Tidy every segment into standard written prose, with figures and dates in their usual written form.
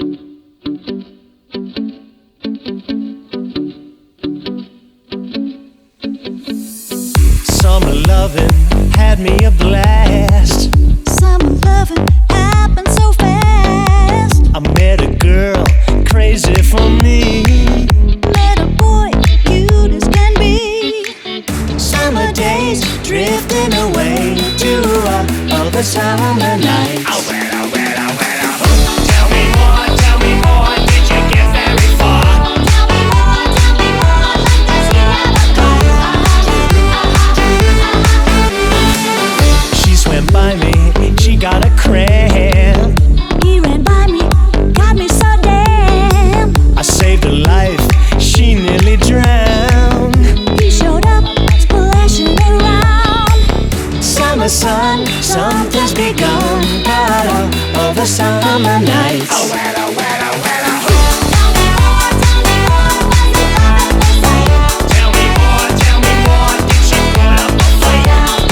Summer loving had me a blast. Summer loving happened so fast. I met a girl crazy for me. Met a boy cute as can be. Summer days drifting away to other summer nights. Tell me more, did you get very far? Tell me more, like this you never She swam by me, she got a cramp. He ran by me, got me so damn. I saved her life, she nearly drowned. He showed up, splashing around. Summer sun, something's begun out of the summer nights. Tell me more, did she put up a fight?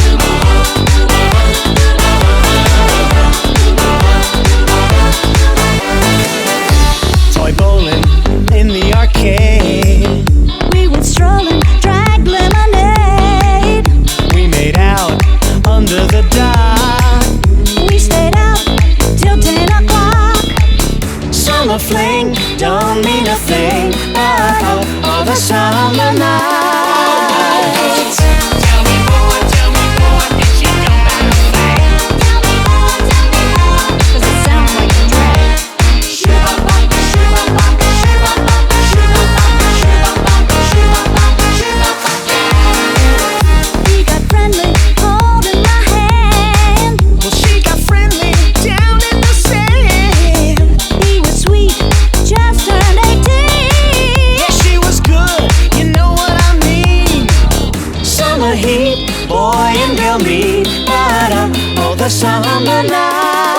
Toy bowling in the arcade. We went strolling, drank lemonade. We made out under the dock. We stayed out till 10 o'clock. Summer fling don't mean a thing about all the summer nights. Tell me more, did she come back to play? Tell me more, 'cause it sounds like a drag. He got friendly, holding my hand. Well, she got friendly down in the sand. He was sweet, just turned 18. Yeah, she was good, you know what I mean. Summer heat, boy and girl meet, but all the summer nights.